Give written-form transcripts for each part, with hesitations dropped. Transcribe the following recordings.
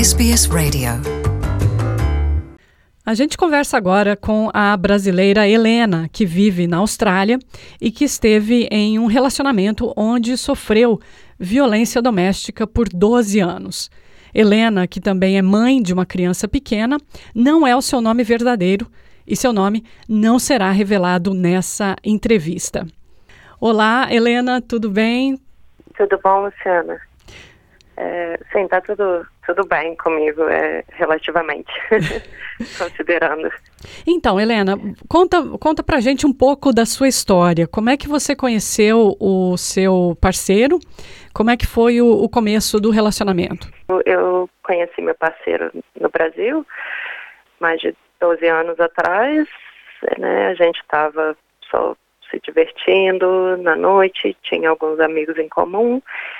SBS Radio. A gente conversa agora com a brasileira Helena, que vive na Austrália e que esteve em um relacionamento onde sofreu violência doméstica por 12 anos. Helena, que também é mãe de uma criança pequena, não é o seu nome verdadeiro e seu nome não será revelado nessa entrevista. Olá, Helena, tudo bem? Tudo bom, Luciana? Sim, tá tudo bem comigo, relativamente, considerando. Então, Helena, conta pra gente um pouco da sua história. Como é que você conheceu o seu parceiro? Como é que foi o começo do relacionamento? Eu conheci meu parceiro no Brasil, mais de 12 anos atrás, né? A gente estava só se divertindo na noite, tinha alguns amigos em comum,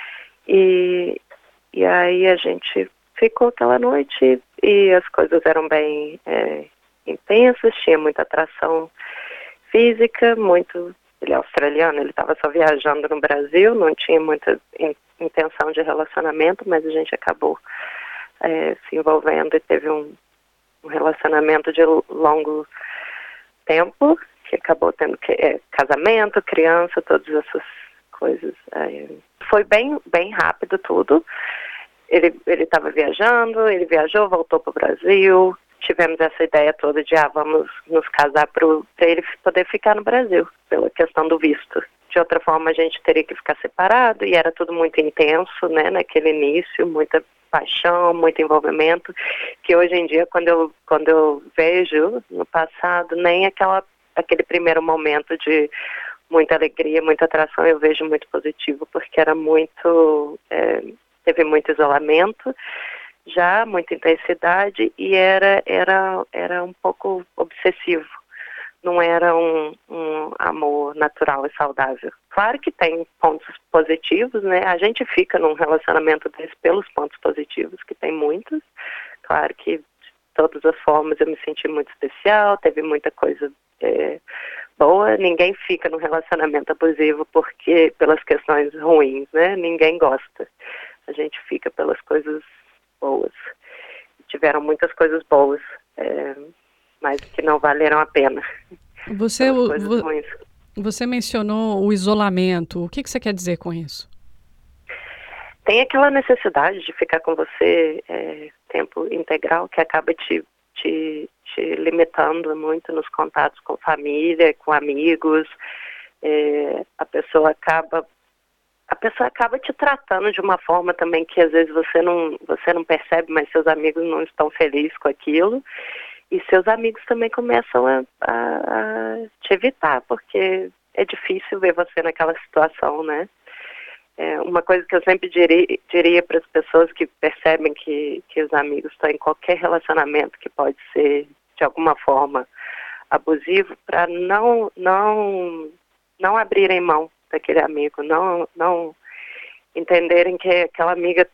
e aí a gente ficou aquela noite e as coisas eram bem intensas, tinha muita atração física, ele é australiano, ele estava só viajando no Brasil, não tinha muita intenção de relacionamento, mas a gente acabou se envolvendo e teve um relacionamento de longo tempo, que acabou tendo casamento, criança, todas essas coisas. Foi bem rápido tudo. Ele estava viajando, ele viajou, voltou para o Brasil. Tivemos essa ideia toda de vamos nos casar para ele poder ficar no Brasil, pela questão do visto. De outra forma, a gente teria que ficar separado, e era tudo muito intenso, né, naquele início, muita paixão, muito envolvimento, que hoje em dia, quando eu vejo no passado, nem aquele primeiro momento de muita alegria, muita atração, eu vejo muito positivo, porque era teve muito isolamento, já muita intensidade, e era um pouco obsessivo. Não era um amor natural e saudável. Claro que tem pontos positivos, né? A gente fica num relacionamento desse pelos pontos positivos, que tem muitos. Claro que de todas as formas eu me senti muito especial, teve muita coisa boa. Ninguém fica num relacionamento abusivo pelas questões ruins, né? Ninguém gosta. A gente fica pelas coisas boas. Tiveram muitas coisas boas, mas que não valeram a pena. Você mencionou o isolamento. O que você quer dizer com isso? Tem aquela necessidade de ficar com você tempo integral, que acaba te limitando muito nos contatos com família, com amigos. A pessoa acaba te tratando de uma forma também que às vezes você não percebe, mas seus amigos não estão felizes com aquilo. E seus amigos também começam a te evitar, porque é difícil ver você naquela situação, né? Uma coisa que eu sempre diria para as pessoas que percebem que os amigos estão em qualquer relacionamento que pode ser, de alguma forma, abusivo, para não abrirem mão daquele amigo, não entenderem que aquela amiga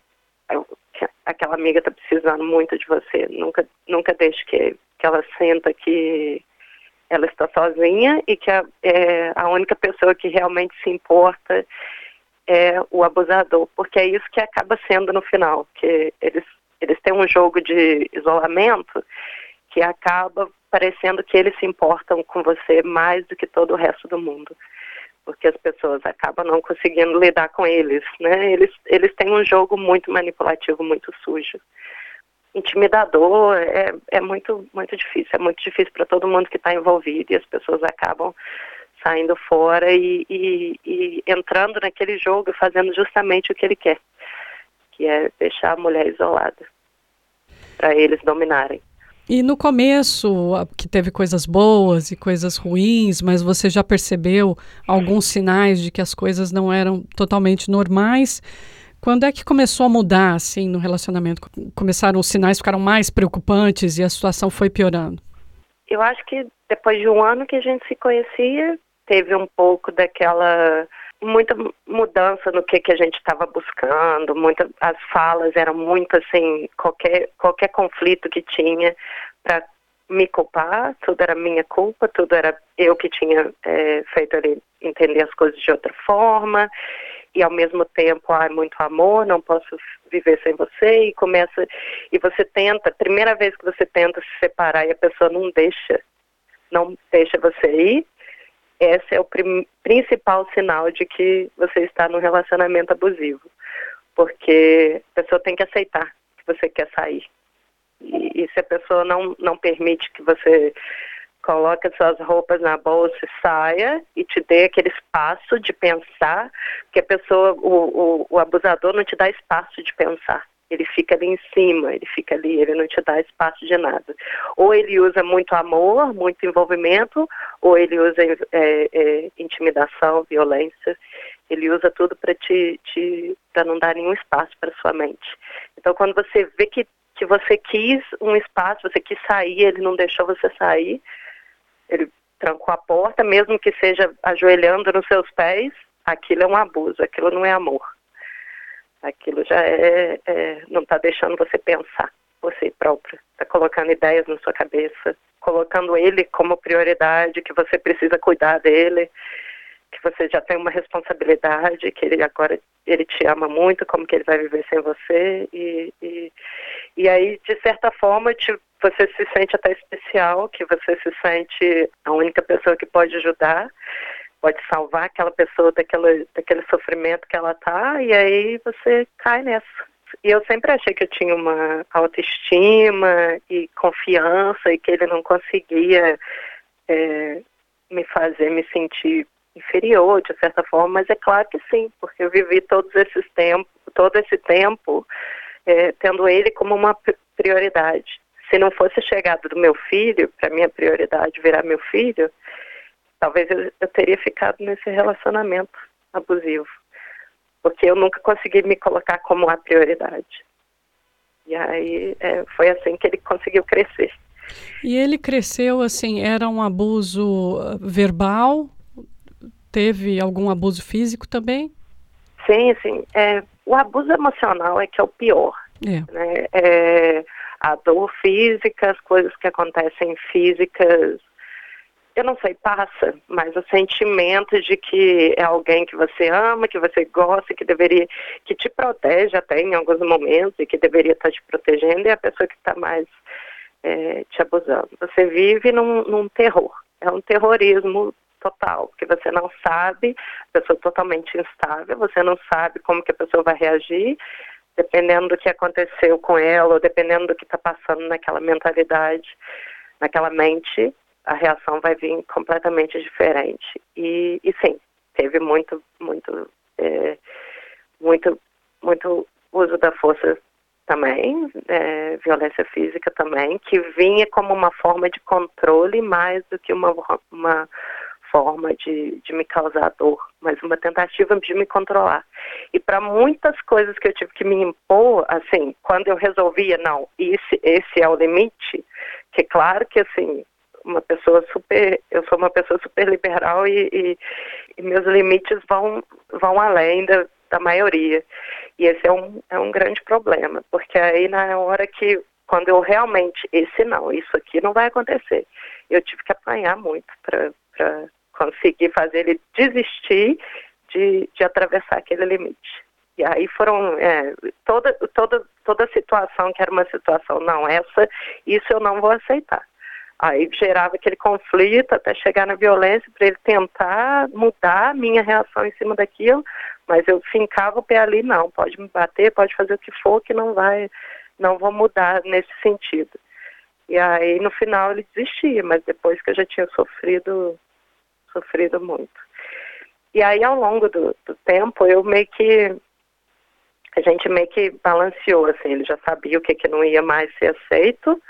está precisando muito de você. Nunca deixe que ela sinta que ela está sozinha e que a única pessoa que realmente se importa é o abusador, porque é isso que acaba sendo no final, que eles têm um jogo de isolamento que acaba parecendo que eles se importam com você mais do que todo o resto do mundo, porque as pessoas acabam não conseguindo lidar com eles, né? Eles têm um jogo muito manipulativo, muito sujo, intimidador. É muito difícil, para todo mundo que está envolvido, e as pessoas acabam saindo fora e entrando naquele jogo e fazendo justamente o que ele quer, que é deixar a mulher isolada, para eles dominarem. E no começo, que teve coisas boas e coisas ruins, mas você já percebeu alguns sinais de que as coisas não eram totalmente normais? Quando é que começou a mudar, assim, no relacionamento? Os sinais ficaram mais preocupantes e a situação foi piorando? Eu acho que depois de um ano que a gente se conhecia, teve um pouco muita mudança no que a gente estava buscando, as falas eram muito assim, qualquer conflito que tinha para me culpar, tudo era minha culpa, tudo era eu que tinha feito ele entender as coisas de outra forma, e ao mesmo tempo, muito amor, não posso viver sem você, e você tenta, primeira vez que você tenta se separar e a pessoa não deixa você ir, esse é o principal sinal de que você está num relacionamento abusivo, porque a pessoa tem que aceitar que você quer sair, e se a pessoa não permite que você coloque as suas roupas na bolsa e saia e te dê aquele espaço de pensar, porque a pessoa, o abusador não te dá espaço de pensar. Ele fica ali em cima, ele fica ali, ele não te dá espaço de nada. Ou ele usa muito amor, muito envolvimento, ou ele usa intimidação, violência. Ele usa tudo para não dar nenhum espaço para sua mente. Então, quando você vê que você quis um espaço, você quis sair, ele não deixou você sair, ele trancou a porta, mesmo que seja ajoelhando nos seus pés, aquilo é um abuso, aquilo não é amor. Aquilo já não está deixando você pensar por si próprio. Está colocando ideias na sua cabeça, colocando ele como prioridade, que você precisa cuidar dele, que você já tem uma responsabilidade, que ele te ama muito, como que ele vai viver sem você. E aí, de certa forma, você se sente até especial, que você se sente a única pessoa que pode ajudar, pode salvar aquela pessoa daquele sofrimento que ela está, e aí você cai nessa. E eu sempre achei que eu tinha uma autoestima e confiança, e que ele não conseguia me fazer me sentir inferior, de certa forma, mas é claro que sim, porque eu vivi todo esse tempo tendo ele como uma prioridade. Se não fosse a chegada do meu filho, para minha prioridade virar meu filho, talvez eu teria ficado nesse relacionamento abusivo, porque eu nunca consegui me colocar como a prioridade. E aí foi assim que ele conseguiu crescer. E ele cresceu assim, era um abuso verbal? Teve algum abuso físico também? Sim. O abuso emocional é que é o pior. Né? A dor física, as coisas que acontecem físicas, eu não sei, passa, mas o sentimento de que é alguém que você ama, que você gosta, que te protege até em alguns momentos e que deveria estar te protegendo, é a pessoa que está mais te abusando. Você vive num terror, é um terrorismo total, porque você não sabe, a pessoa totalmente instável, você não sabe como que a pessoa vai reagir, dependendo do que aconteceu com ela, ou dependendo do que está passando naquela mentalidade, naquela mente, a reação vai vir completamente diferente. E sim, teve muito uso da força também, violência física também, que vinha como uma forma de controle mais do que uma forma de me causar dor, mas uma tentativa de me controlar. E para muitas coisas que eu tive que me impor, assim, quando eu resolvia, não, esse é o limite, que claro que, assim, eu sou uma pessoa super liberal e meus limites vão além da maioria. E esse é um grande problema, porque aí na hora que, quando eu realmente, isso aqui não vai acontecer, eu tive que apanhar muito para conseguir fazer ele desistir de atravessar aquele limite. E aí foram toda situação que era uma situação, não, isso eu não vou aceitar. Aí gerava aquele conflito até chegar na violência para ele tentar mudar a minha reação em cima daquilo, mas eu fincava o pé ali, não, pode me bater, pode fazer o que for, que não vou mudar nesse sentido. E aí no final ele desistia, mas depois que eu já tinha sofrido muito. E aí ao longo do tempo a gente meio que balanceou, assim, ele já sabia o que não ia mais ser aceito,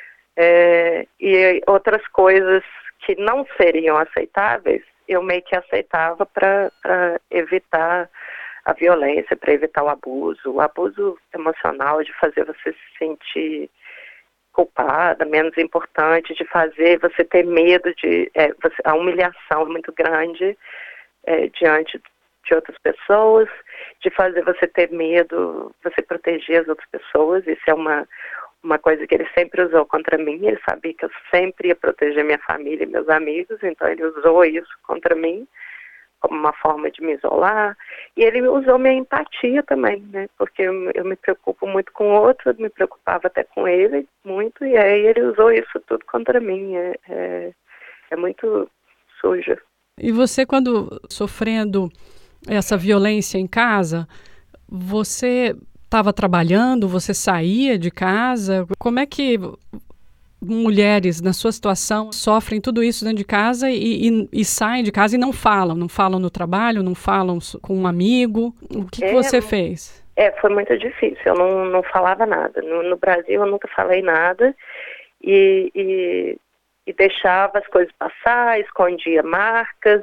e outras coisas que não seriam aceitáveis, eu meio que aceitava para evitar a violência, para evitar o abuso emocional, de fazer você se sentir culpada, menos importante, de fazer você ter medo a humilhação é muito grande diante de outras pessoas, de fazer você ter medo, você proteger as outras pessoas. Isso é uma coisa que ele sempre usou contra mim. Ele sabia que eu sempre ia proteger minha família e meus amigos, então ele usou isso contra mim como uma forma de me isolar. E ele usou minha empatia também, né? Porque eu me preocupo muito com o outro, eu me preocupava até com ele muito, e aí ele usou isso tudo contra mim. É muito sujo. E você, quando sofrendo essa violência em casa, você estava trabalhando, você saía de casa? Como é que mulheres na sua situação sofrem tudo isso dentro de casa e saem de casa e não falam no trabalho, não falam com um amigo? O que você fez? Foi muito difícil, eu não falava nada. No Brasil eu nunca falei nada e deixava as coisas passar, escondia marcas,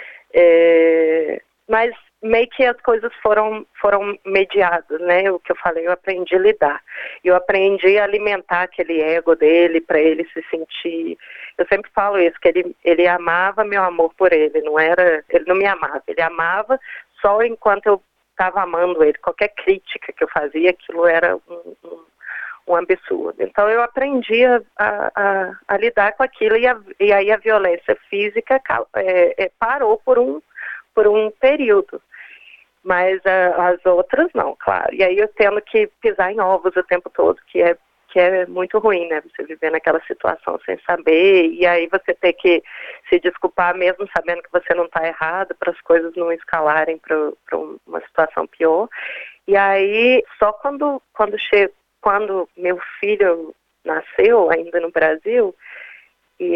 mas meio que as coisas foram mediadas, né? O que eu falei, eu aprendi a lidar. Eu aprendi a alimentar aquele ego dele, para ele se sentir... Eu sempre falo isso, que ele amava meu amor por ele, ele não me amava, ele amava só enquanto eu estava amando ele. Qualquer crítica que eu fazia, aquilo era um absurdo. Então eu aprendi a lidar com aquilo e aí a violência física parou por um período. Mas as outras não, claro. E aí eu tendo que pisar em ovos o tempo todo, que é muito ruim, né? Você viver naquela situação sem saber, e aí você ter que se desculpar mesmo sabendo que você não está errado, para as coisas não escalarem para uma situação pior. E aí, só quando meu filho nasceu, ainda no Brasil, e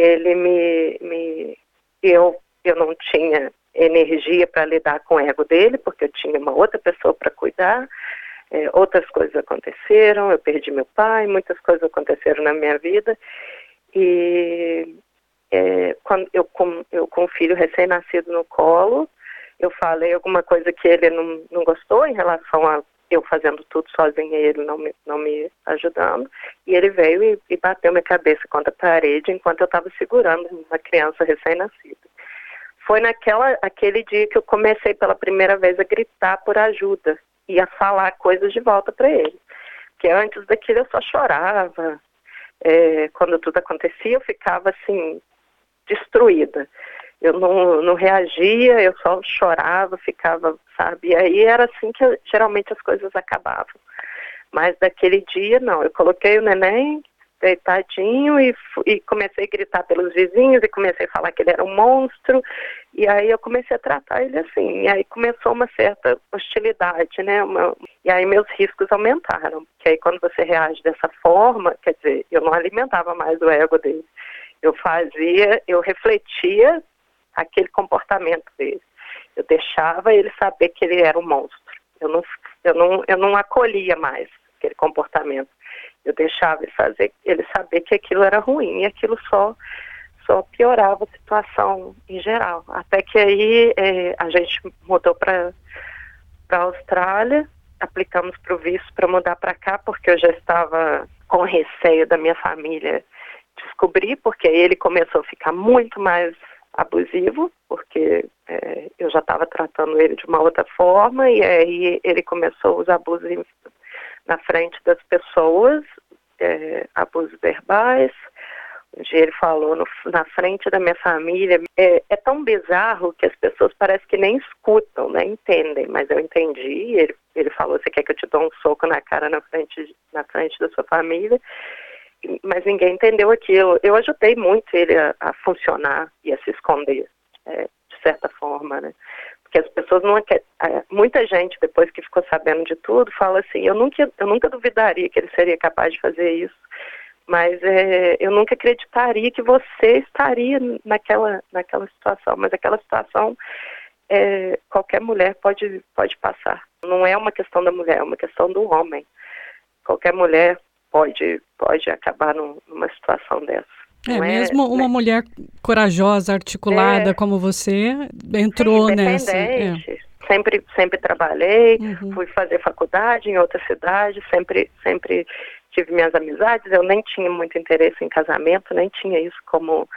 ele eu não tinha energia para lidar com o ego dele, porque eu tinha uma outra pessoa para cuidar, outras coisas aconteceram, eu perdi meu pai, muitas coisas aconteceram na minha vida, e quando eu com o filho recém-nascido no colo, eu falei alguma coisa que ele não gostou em relação a eu fazendo tudo sozinha e ele não me ajudando, e ele veio e bateu minha cabeça contra a parede enquanto eu estava segurando uma criança recém-nascida. Foi aquele dia que eu comecei pela primeira vez a gritar por ajuda e a falar coisas de volta para ele. Porque antes daquilo eu só chorava. Quando tudo acontecia eu ficava assim, destruída. Eu não reagia, eu só chorava, ficava, sabe? E aí era assim que geralmente as coisas acabavam. Mas daquele dia, não. Eu coloquei o neném deitadinho e comecei a gritar pelos vizinhos e comecei a falar que ele era um monstro, e aí eu comecei a tratar ele assim, e aí começou uma certa hostilidade, né, e aí meus riscos aumentaram, porque aí quando você reage dessa forma, quer dizer, eu não alimentava mais o ego dele, eu refletia aquele comportamento dele, eu deixava ele saber que ele era um monstro, eu não acolhia mais aquele comportamento. Eu deixava ele saber que aquilo era ruim, e aquilo só piorava a situação em geral. Até que aí a gente mudou para a Austrália, aplicamos para o visto para mudar para cá, porque eu já estava com receio da minha família descobrir, porque aí ele começou a ficar muito mais abusivo, porque eu já estava tratando ele de uma outra forma, e aí ele começou os abusos na frente das pessoas, abusos verbais, onde ele falou na frente da minha família. É tão bizarro que as pessoas parecem que nem escutam, nem entendem, mas eu entendi. Ele falou, você quer que eu te dê um soco na cara na frente da sua família? Mas ninguém entendeu aquilo. Eu ajudei muito ele a funcionar e a se esconder, de certa forma, né? Porque as pessoas não querem... Muita gente, depois que ficou sabendo de tudo, fala assim, eu nunca duvidaria que ele seria capaz de fazer isso, mas eu nunca acreditaria que você estaria naquela situação. Mas aquela situação, qualquer mulher pode passar. Não é uma questão da mulher, é uma questão do homem. Qualquer mulher pode acabar numa situação dessa. Mesmo uma mulher corajosa, articulada como você, entrou nessa. Sempre trabalhei, fui fazer faculdade em outra cidade, sempre tive minhas amizades, eu nem tinha muito interesse em casamento, nem tinha isso como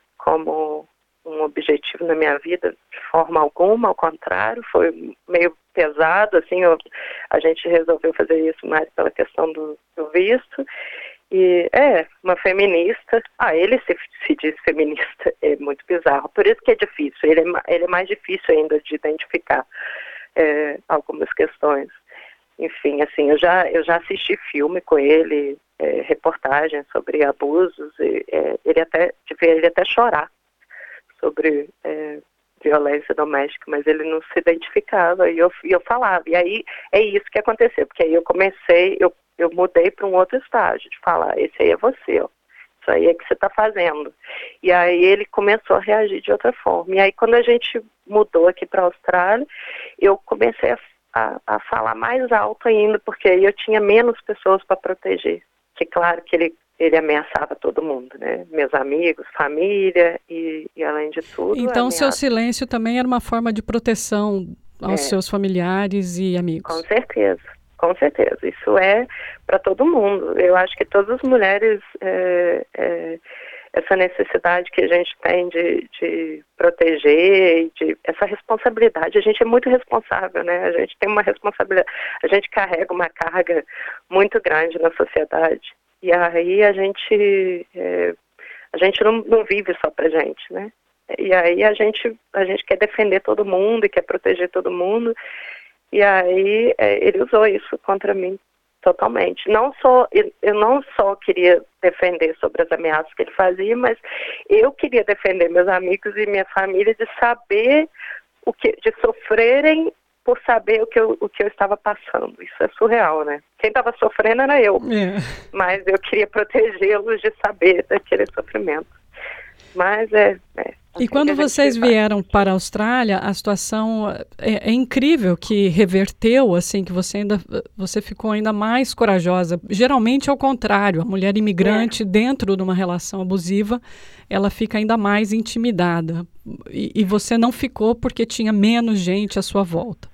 um objetivo na minha vida de forma alguma, ao contrário, foi meio pesado, assim, a gente resolveu fazer isso mais pela questão do visto. E uma feminista. Ele se diz feminista, é muito bizarro. Por isso que é difícil, ele é mais difícil ainda de identificar algumas questões. Enfim, assim, eu já assisti filme com ele, reportagens sobre abusos, ele até chorar sobre violência doméstica, mas ele não se identificava, e eu falava. E aí é isso que aconteceu, porque aí eu mudei para um outro estágio, de falar, esse aí é você, ó. Isso aí é que você está fazendo. E aí ele começou a reagir de outra forma. E aí quando a gente mudou aqui para a Austrália, eu comecei a falar mais alto ainda, porque aí eu tinha menos pessoas para proteger. Que claro que ele ameaçava todo mundo, né? Meus amigos, família e além de tudo... Então, seu silêncio também era uma forma de proteção aos seus familiares e amigos. Com certeza. Com certeza. Isso é para todo mundo. Eu acho que todas as mulheres... essa necessidade que a gente tem de proteger, essa responsabilidade. A gente é muito responsável, né? A gente tem uma responsabilidade, a gente carrega uma carga muito grande na sociedade. E aí a gente não vive só pra gente, né? E aí a gente quer defender todo mundo e quer proteger todo mundo. E aí ele usou isso contra mim. Totalmente. Eu não só queria defender sobre as ameaças que ele fazia, mas eu queria defender meus amigos e minha família de saber de sofrerem por saber o que eu estava passando. Isso é surreal, né? Quem estava sofrendo era eu, mas eu queria protegê-los de saber daquele sofrimento. Mas E quando vocês vieram para a Austrália, a situação é incrível que reverteu, assim, que você ficou ainda mais corajosa. Geralmente é o contrário, a mulher imigrante dentro de uma relação abusiva, ela fica ainda mais intimidada. E você não ficou porque tinha menos gente à sua volta.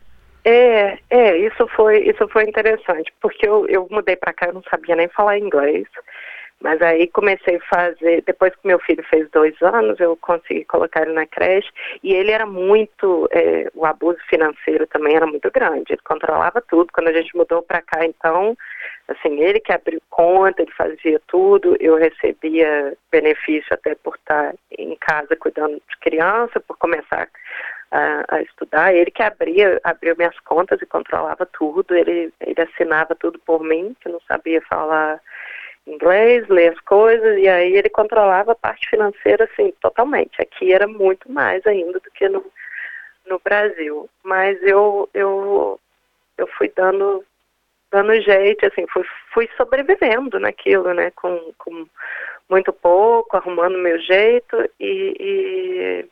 Isso foi interessante, porque eu mudei para cá, eu não sabia nem falar inglês. Mas aí comecei a fazer, depois que meu filho fez 2 anos, eu consegui colocar ele na creche, e ele era muito, o abuso financeiro também era muito grande, ele controlava tudo. Quando a gente mudou para cá, então, assim, ele que abriu conta, ele fazia tudo, eu recebia benefício até por estar em casa cuidando de criança, por começar a estudar, ele que abriu minhas contas e controlava tudo, ele assinava tudo por mim, que não sabia falar inglês, ler as coisas, e aí ele controlava a parte financeira, assim, totalmente. Aqui era muito mais ainda do que no Brasil. Mas eu fui dando jeito, assim, fui sobrevivendo naquilo, né, com muito pouco, arrumando meu jeito e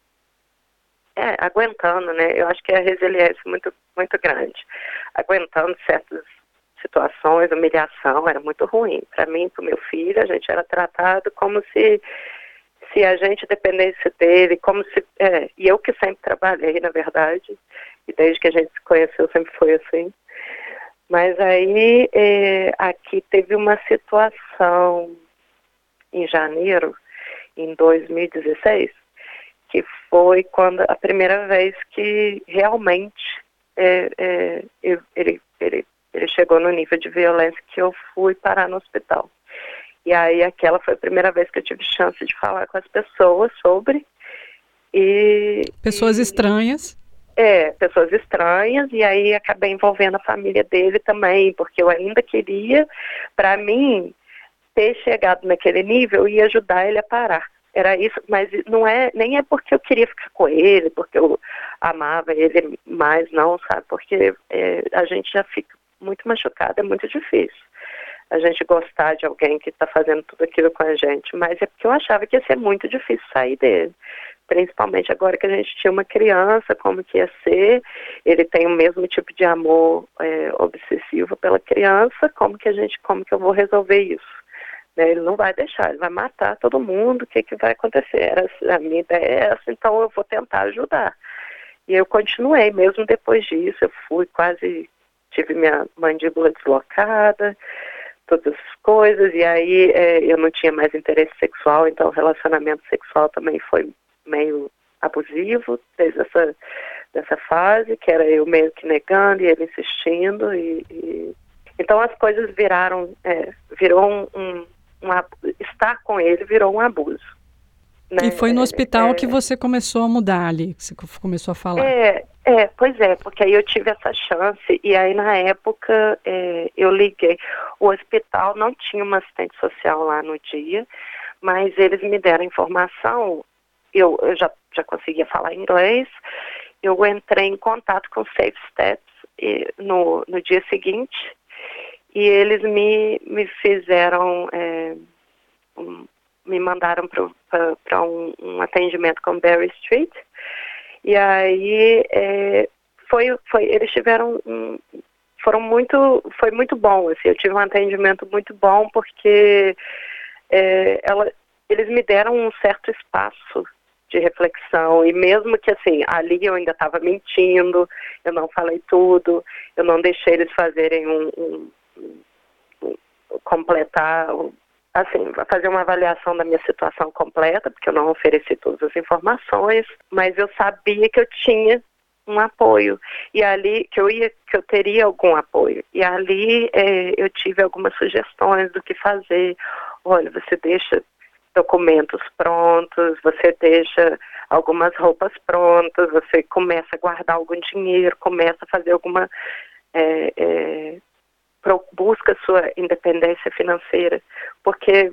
aguentando, né. Eu acho que é a resiliência muito, muito grande. Aguentando certas situações, humilhação, era muito ruim. Para mim, para o meu filho, a gente era tratado como se a gente dependesse dele, como se... e eu que sempre trabalhei, na verdade, e desde que a gente se conheceu sempre foi assim. Mas aí, aqui teve uma situação em janeiro, em 2016, que foi quando a primeira vez que realmente ele chegou no nível de violência que eu fui parar no hospital. E aí aquela foi a primeira vez que eu tive chance de falar com as pessoas sobre. Pessoas estranhas. Pessoas estranhas, e aí acabei envolvendo a família dele também, porque eu ainda queria, para mim, ter chegado naquele nível e ajudar ele a parar. Era isso, mas nem é porque eu queria ficar com ele, porque eu amava ele mais, não, sabe? Porque a gente já fica muito machucada, é muito difícil a gente gostar de alguém que está fazendo tudo aquilo com a gente, mas é porque eu achava que ia ser muito difícil sair dele, principalmente agora que a gente tinha uma criança, como que ia ser, ele tem o mesmo tipo de amor obsessivo pela criança, como que eu vou resolver isso? Né? Ele não vai deixar, ele vai matar todo mundo, o que vai acontecer? A minha ideia é essa, então eu vou tentar ajudar. E eu continuei, mesmo depois disso, eu tive minha mandíbula deslocada, todas as coisas, e aí eu não tinha mais interesse sexual, então o relacionamento sexual também foi meio abusivo, desde dessa fase, que era eu meio que negando e ele insistindo, e Então as coisas virou estar com ele virou um abuso. Né? E foi no hospital que você começou a mudar ali, que você começou a falar. Pois é, porque aí eu tive essa chance, e aí na época eu liguei. O hospital não tinha uma assistente social lá no dia, mas eles me deram informação, eu já conseguia falar inglês, eu entrei em contato com o Safe Steps no dia seguinte, e eles me fizeram, me mandaram para um atendimento com Berry Street, e aí eles tiveram foi muito bom, assim, eu tive um atendimento muito bom, porque eles me deram um certo espaço de reflexão, e mesmo que assim, ali eu ainda estava mentindo, eu não falei tudo, eu não deixei eles fazerem completar, assim, fazer uma avaliação da minha situação completa, porque eu não ofereci todas as informações, mas eu sabia que eu tinha um apoio, e ali que eu teria algum apoio, e ali eu tive algumas sugestões do que fazer. Olha, você deixa documentos prontos, você deixa algumas roupas prontas, você começa a guardar algum dinheiro, começa a fazer alguma busca sua independência financeira, porque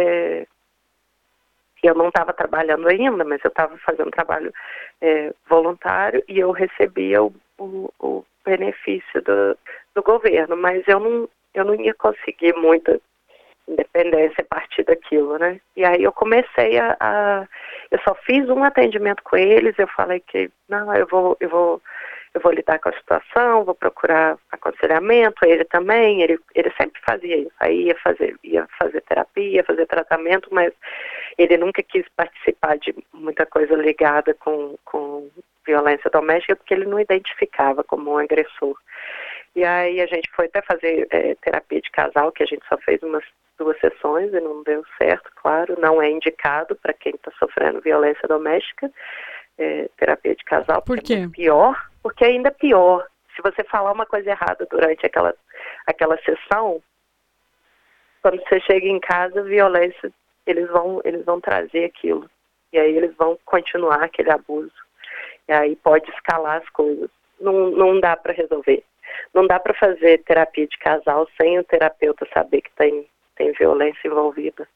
eu não estava trabalhando ainda, mas eu estava fazendo trabalho voluntário, e eu recebia o benefício do governo, mas eu não ia conseguir muita independência a partir daquilo, né? E aí eu comecei eu só fiz um atendimento com eles, eu falei que, não, eu vou lidar com a situação, vou procurar aconselhamento, ele também, ele sempre fazia isso, aí ia fazer terapia, fazer tratamento, mas ele nunca quis participar de muita coisa ligada com violência doméstica, porque ele não identificava como um agressor. E aí a gente foi até fazer terapia de casal, que a gente só fez umas 2 sessões e não deu certo, claro, não é indicado para quem está sofrendo violência doméstica, terapia de casal. Por quê? É pior, porque ainda é pior. Se você falar uma coisa errada durante aquela sessão, quando você chega em casa, violência, eles vão trazer aquilo. E aí eles vão continuar aquele abuso. E aí pode escalar as coisas. Não dá para resolver. Não dá para fazer terapia de casal sem o terapeuta saber que tem violência envolvida.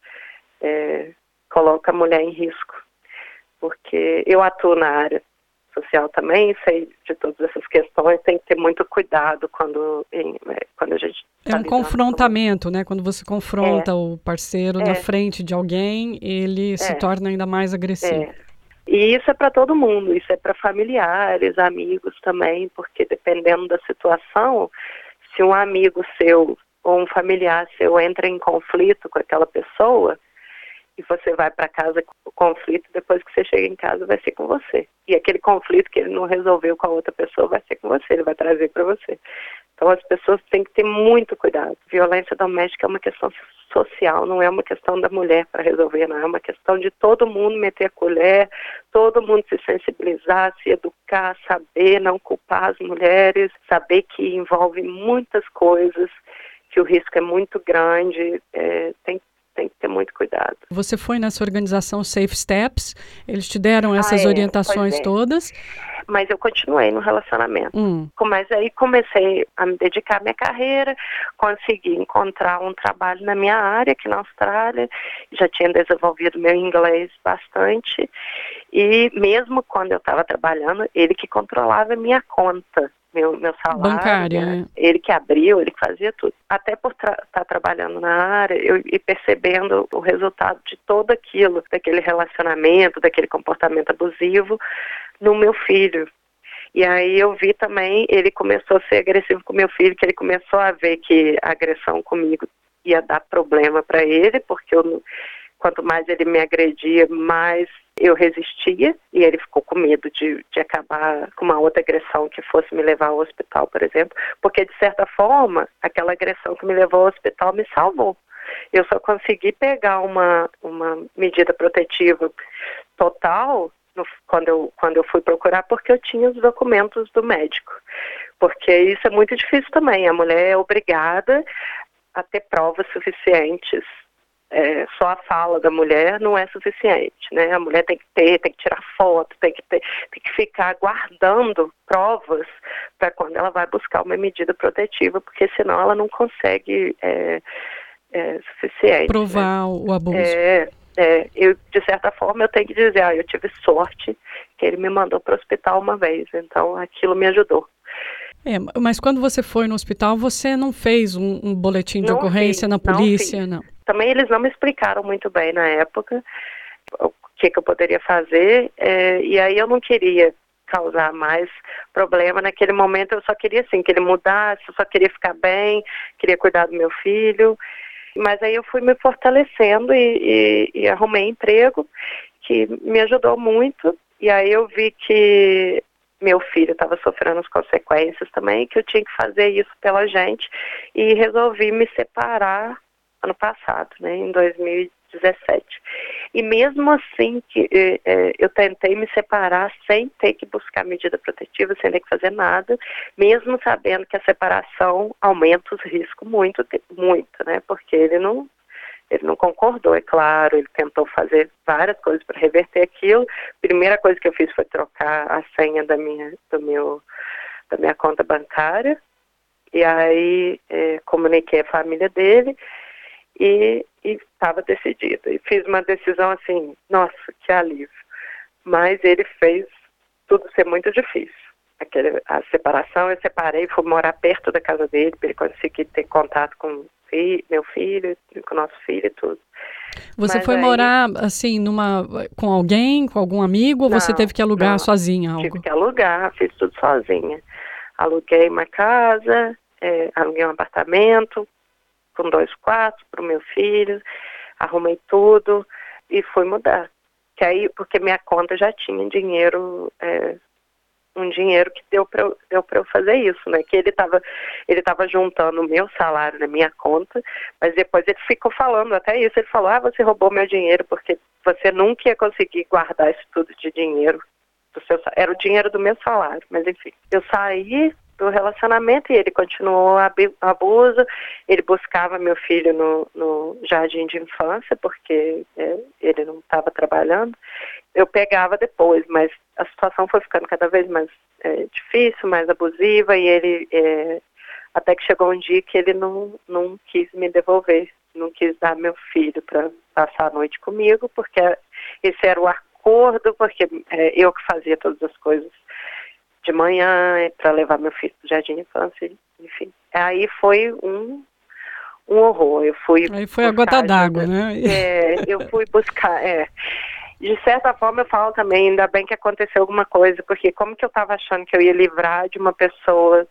Coloca a mulher em risco. Porque eu atuo na área social também, sei de todas essas questões, tem que ter muito cuidado quando a gente... É um confrontamento, né? Quando você confronta o parceiro na frente de alguém, ele se torna ainda mais agressivo. E isso é para todo mundo, isso é para familiares, amigos também, porque dependendo da situação, se um amigo seu ou um familiar seu entra em conflito com aquela pessoa, e você vai para casa com o conflito, depois que você chega em casa vai ser com você. E aquele conflito que ele não resolveu com a outra pessoa vai ser com você, ele vai trazer para você. Então as pessoas têm que ter muito cuidado. Violência doméstica é uma questão social, não é uma questão da mulher para resolver, não é uma questão de todo mundo meter a colher, todo mundo se sensibilizar, se educar, saber não culpar as mulheres, saber que envolve muitas coisas, que o risco é muito grande, tem que ter muito cuidado. Você foi nessa organização Safe Steps, eles te deram essas orientações todas? Mas eu continuei no relacionamento. Mas aí comecei a me dedicar à minha carreira, consegui encontrar um trabalho na minha área aqui na Austrália, já tinha desenvolvido meu inglês bastante, e mesmo quando eu estava trabalhando, ele que controlava a minha conta. Meu salário, bancária, ele que abriu, ele que fazia tudo. Até por estar trabalhando na área e percebendo o resultado de tudo aquilo, daquele relacionamento, daquele comportamento abusivo no meu filho. E aí eu vi também, ele começou a ser agressivo com meu filho, que ele começou a ver que a agressão comigo ia dar problema para ele, porque quanto mais ele me agredia, mais eu resistia, e ele ficou com medo de acabar com uma outra agressão que fosse me levar ao hospital, por exemplo, porque de certa forma, aquela agressão que me levou ao hospital me salvou. Eu só consegui pegar uma medida protetiva total quando eu fui procurar, porque eu tinha os documentos do médico. porque isso é muito difícil também. A mulher é obrigada a ter provas suficientes. Só a fala da mulher não é suficiente, né? A mulher tem que tirar foto, tem que ficar guardando provas para quando ela vai buscar uma medida protetiva, porque senão ela não consegue suficiente. Provar, né? o abuso. Eu, de certa forma, eu tenho que dizer, eu tive sorte que ele me mandou para o hospital uma vez, então aquilo me ajudou. Mas quando você foi no hospital, você não fez um boletim de ocorrência na polícia, não? Também eles não me explicaram muito bem na época o que eu poderia fazer, e aí eu não queria causar mais problema. Naquele momento eu só queria assim, que ele mudasse, eu só queria ficar bem, queria cuidar do meu filho. Mas aí eu fui me fortalecendo e arrumei emprego, que me ajudou muito, e aí eu vi que meu filho estava sofrendo as consequências também, que eu tinha que fazer isso pela gente, e resolvi me separar ano passado, né, em 2017. E mesmo assim, eu tentei me separar sem ter que buscar medida protetiva, sem ter que fazer nada, mesmo sabendo que a separação aumenta os riscos muito, né, porque ele não concordou, é claro, ele tentou fazer várias coisas para reverter aquilo. A primeira coisa que eu fiz foi trocar a senha da minha conta bancária, e aí comuniquei a família dele e estava decidido. E fiz uma decisão assim, nossa, que alívio. Mas ele fez tudo ser muito difícil. A separação, eu separei, fui morar perto da casa dele, para ele conseguir ter contato com meu filho, com o nosso filho e tudo. Você foi morar, assim, com alguém, com algum amigo, ou você teve que alugar sozinha algo? Tive que alugar, fiz tudo sozinha. Aluguei uma casa, aluguei um apartamento com 2 quartos para o meu filho, arrumei tudo e fui mudar. Porque minha conta já tinha dinheiro, um dinheiro que deu para eu fazer isso, né? Que ele tava juntando o meu salário na minha conta, mas depois ele ficou falando até isso. Ele falou, você roubou meu dinheiro porque você nunca ia conseguir guardar isso tudo de dinheiro. Era o dinheiro do meu salário, mas enfim. Eu saí do relacionamento e ele continuou abuso. Ele buscava meu filho no jardim de infância, porque ele não estava trabalhando. Eu pegava depois, mas a situação foi ficando cada vez mais difícil, mais abusiva, e ele até que chegou um dia que ele não quis me devolver, não quis dar meu filho para passar a noite comigo, porque esse era o acordo, porque eu que fazia todas as coisas de manhã para levar meu filho para o jardim de infância, enfim. Aí foi um horror. Aí foi a gota d'água, né? Eu fui buscar, De certa forma eu falo também, ainda bem que aconteceu alguma coisa, porque como que eu estava achando que eu ia livrar de uma pessoa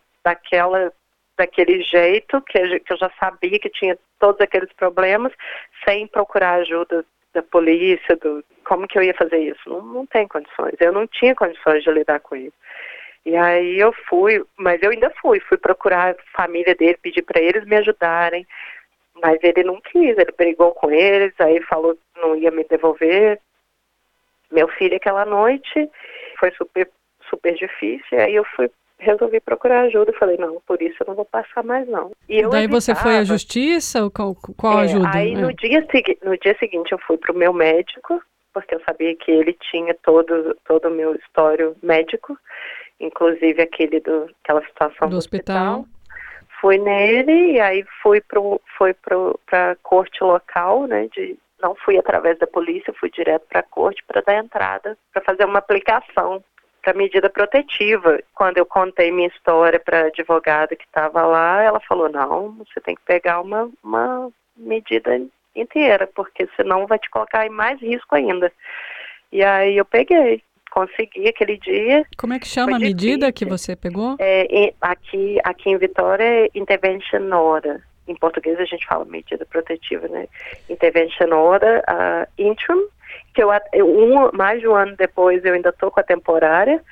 daquele jeito, que eu já sabia que tinha todos aqueles problemas, sem procurar ajuda da polícia, como que eu ia fazer isso? Não tem condições, eu não tinha condições de lidar com isso. E aí eu fui, mas eu ainda fui procurar a família dele, pedir para eles me ajudarem, mas ele não quis, ele brigou com eles, aí falou que não ia me devolver meu filho aquela noite, foi super, super difícil, e aí eu resolvi procurar ajuda, falei, não, por isso eu não vou passar mais não. E daí você foi à justiça? Qual ajuda? Aí no dia seguinte eu fui pro meu médico, porque eu sabia que ele tinha todo o meu histórico médico, inclusive aquela situação do hospital. Fui nele e aí fui para corte local, né? Não fui através da polícia, fui direto para a corte para dar entrada, para fazer uma aplicação para medida protetiva. Quando eu contei minha história para a advogada que estava lá, ela falou, não, você tem que pegar uma medida inteira, porque senão vai te colocar em mais risco ainda. E aí eu peguei, consegui aquele dia. Como é que chama a medida que você pegou? Aqui em Vitória é Intervention Order. Em português a gente fala medida protetiva, né? Intervention Order Interim, que mais de um ano depois eu ainda estou com a temporária.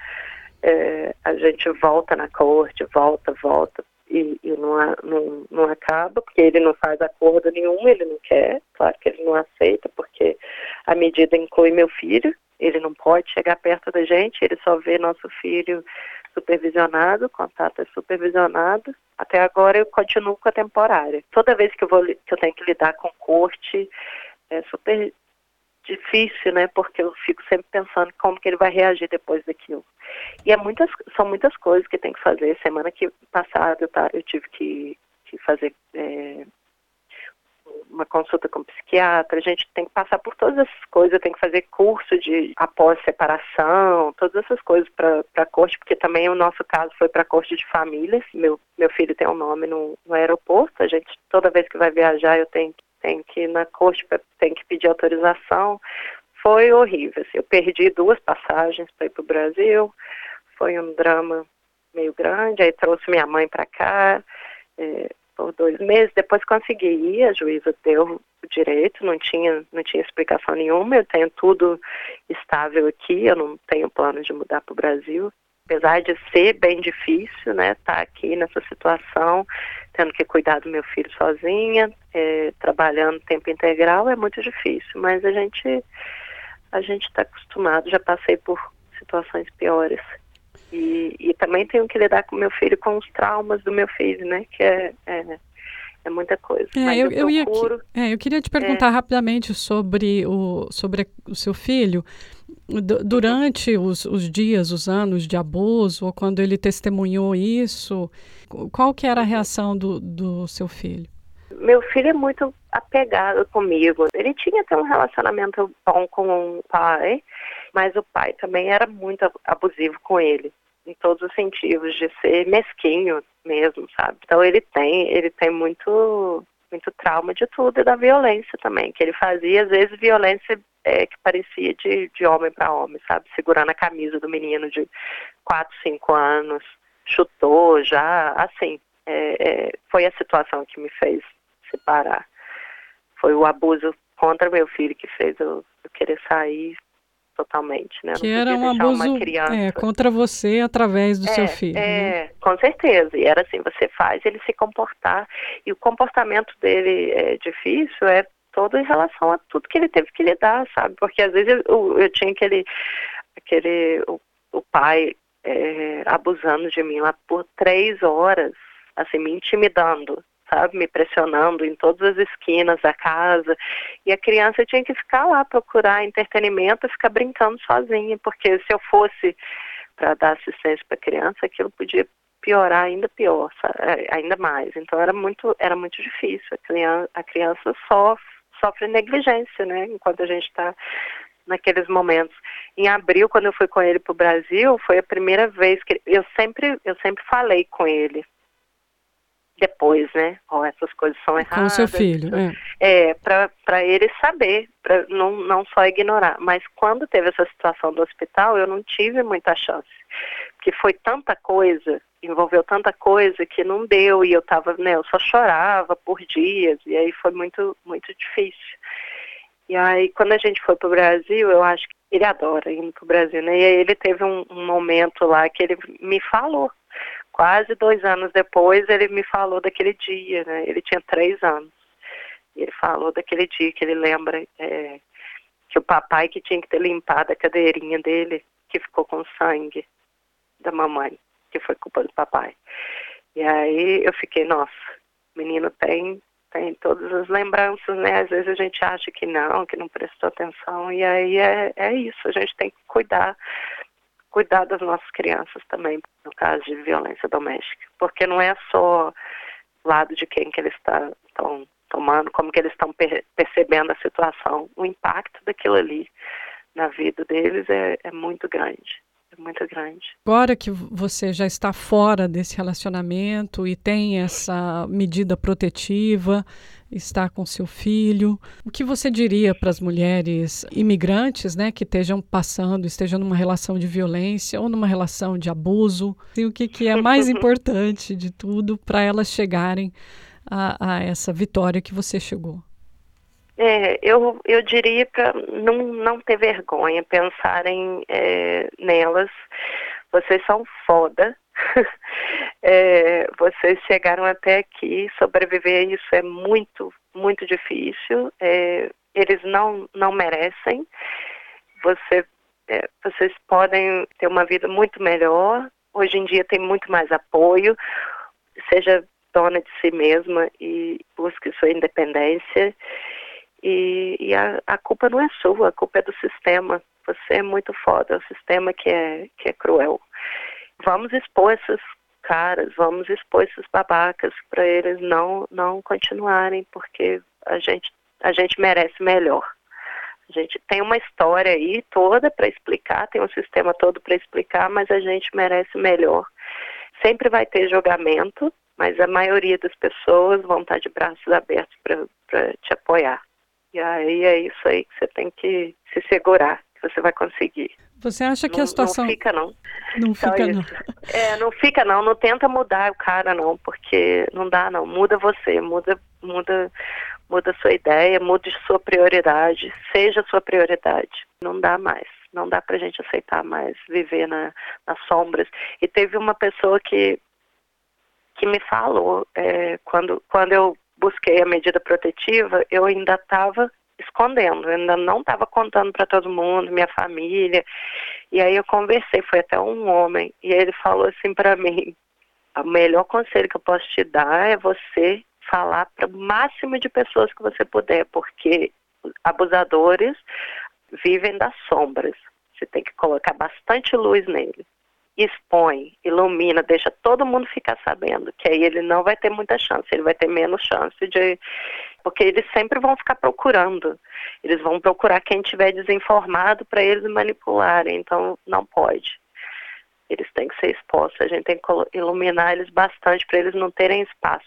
A gente volta na corte, volta, e não acaba, porque ele não faz acordo nenhum, ele não quer, claro que ele não aceita, porque a medida inclui meu filho, ele não pode chegar perto da gente, ele só vê nosso filho supervisionado, o contato é supervisionado. Até agora eu continuo com a temporária. Toda vez que eu tenho que lidar com corte, é super difícil, né? Porque eu fico sempre pensando como que ele vai reagir depois daquilo. E são muitas coisas que tem que fazer. Semana passada eu tive que fazer uma consulta com o psiquiatra. A gente tem que passar por todas essas coisas. Eu tenho que fazer curso após separação, todas essas coisas para corte, porque também o nosso caso foi para corte de famílias. Meu filho tem um nome no aeroporto. A gente, toda vez que vai viajar, eu tenho que ir na corte, tem que pedir autorização. Foi horrível. Assim, eu perdi 2 passagens para ir para o Brasil. Foi um drama meio grande. Aí trouxe minha mãe para cá por 2 meses. Depois consegui ir. A juíza deu o direito. Não tinha explicação nenhuma. Eu tenho tudo estável aqui. Eu não tenho plano de mudar para o Brasil. Apesar de ser bem difícil, né, estar aqui nessa situação, tendo que cuidar do meu filho sozinha, trabalhando tempo integral, é muito difícil. Mas a gente está acostumado, já passei por situações piores. E também tenho que lidar com meu filho, com os traumas do meu filho, né, que é muita coisa. Mas eu queria te perguntar rapidamente sobre o seu filho. Durante os dias, os anos de abuso, ou quando ele testemunhou isso, qual que era a reação do seu filho? Meu filho é muito apegado comigo. Ele tinha até um relacionamento bom com o pai, mas o pai também era muito abusivo com ele, em todos os sentidos, de ser mesquinho mesmo, sabe? Então ele tem muito trauma de tudo e da violência também, que ele fazia, às vezes, violência que parecia de homem para homem, sabe? Segurando a camisa do menino de 4, 5 anos, chutou já, assim. Foi a situação que me fez separar. Foi o abuso contra meu filho que fez eu querer sair totalmente, né? Que era um abuso contra você através do seu filho. Né? Com certeza. E era assim, você faz ele se comportar. E o comportamento dele é difícil, todo em relação a tudo que ele teve que lidar, sabe? Porque às vezes eu tinha o pai abusando de mim lá por 3 horas, assim, me intimidando, sabe? Me pressionando em todas as esquinas da casa. E a criança tinha que ficar lá, procurar entretenimento e ficar brincando sozinha, porque se eu fosse para dar assistência para a criança, aquilo podia piorar ainda pior, sabe? Ainda mais. Então era muito difícil. A criança sofre negligência, né? Enquanto a gente está naqueles momentos. Em abril, quando eu fui com ele para o Brasil, foi a primeira vez que eu sempre falei com ele. Depois, né? Essas coisas são erradas. Com o seu filho, para ele saber, para não só ignorar. Mas quando teve essa situação do hospital, eu não tive muita chance. Porque foi tanta coisa, envolveu tanta coisa que não deu. E eu só chorava por dias. E aí foi muito, muito difícil. E aí, quando a gente foi para o Brasil, eu acho que ele adora ir para o Brasil, né? E aí ele teve um momento lá que ele me falou. Quase 2 anos depois, ele me falou daquele dia, né? Ele tinha 3 anos. E ele falou daquele dia que ele lembra que o papai que tinha que ter limpado a cadeirinha dele, que ficou com sangue da mamãe, que foi culpa do papai. E aí eu fiquei, nossa, o menino tem todas as lembranças, né? Às vezes a gente acha que não prestou atenção. E aí é isso, a gente tem que cuidar das nossas crianças também, no caso de violência doméstica. Porque não é só o lado de quem que eles estão tomando, como que eles estão percebendo a situação. O impacto daquilo ali na vida deles é muito grande. É muito grande. Agora que você já está fora desse relacionamento e tem essa medida protetiva, está com seu filho, o que você diria para as mulheres imigrantes, né, que estejam numa relação de violência ou numa relação de abuso? E o que é mais importante de tudo para elas chegarem a essa vitória que você chegou? Eu diria para não ter vergonha, pensarem nelas. Vocês são foda. Vocês chegaram até aqui, sobreviver a isso é muito, muito difícil. Eles não merecem. Vocês podem ter uma vida muito melhor. hoje em dia tem muito mais apoio, seja dona de si mesma e busque sua independência. E a culpa não é sua, a culpa é do sistema. Você é muito foda, é o sistema que é cruel. Vamos expor esses caras, vamos expor esses babacas para eles não continuarem, porque a gente merece melhor. A gente tem uma história aí toda para explicar, tem um sistema todo para explicar, mas a gente merece melhor. Sempre vai ter julgamento, mas a maioria das pessoas vão estar de braços abertos para te apoiar. E aí é isso aí que você tem que se segurar, que você vai conseguir. Você acha que a situação... Não fica, não. Não fica, não. Não fica, não. Não tenta mudar o cara, não, porque não dá, não. Muda você, muda sua ideia, mude sua prioridade, seja sua prioridade. Não dá mais. Não dá pra gente aceitar mais viver nas sombras. E teve uma pessoa que me falou, quando eu busquei a medida protetiva, eu ainda estava escondendo, eu ainda não estava contando para todo mundo, minha família. E aí eu conversei, foi até um homem, e ele falou assim para mim: o melhor conselho que eu posso te dar é você falar para o máximo de pessoas que você puder, porque abusadores vivem das sombras. Você tem que colocar bastante luz nele. Expõe, ilumina, deixa todo mundo ficar sabendo, que aí ele não vai ter muita chance, ele vai ter menos chance porque eles sempre vão ficar procurando, eles vão procurar quem estiver desinformado para eles manipularem, então não pode. Eles têm que ser expostos, a gente tem que iluminar eles bastante para eles não terem espaço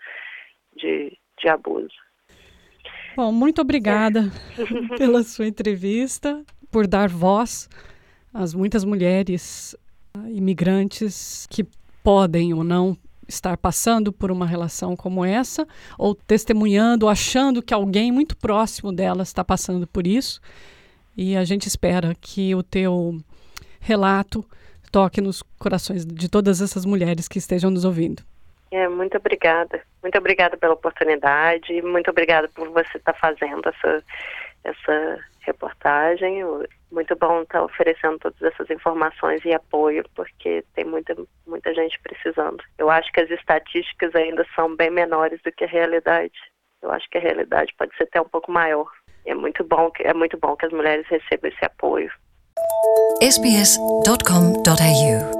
de abuso. Bom, muito obrigada pela sua entrevista, por dar voz às muitas mulheres imigrantes que podem ou não estar passando por uma relação como essa, ou testemunhando, achando que alguém muito próximo delas está passando por isso. E a gente espera que o teu relato toque nos corações de todas essas mulheres que estejam nos ouvindo. Muito obrigada. Muito obrigada pela oportunidade, muito obrigada por você estar fazendo essa reportagem. Muito bom estar oferecendo todas essas informações e apoio, porque tem muita gente precisando. Eu acho que as estatísticas ainda são bem menores do que a realidade. Eu acho que a realidade pode ser até um pouco maior. É muito bom que as mulheres recebam esse apoio. sbs.com.au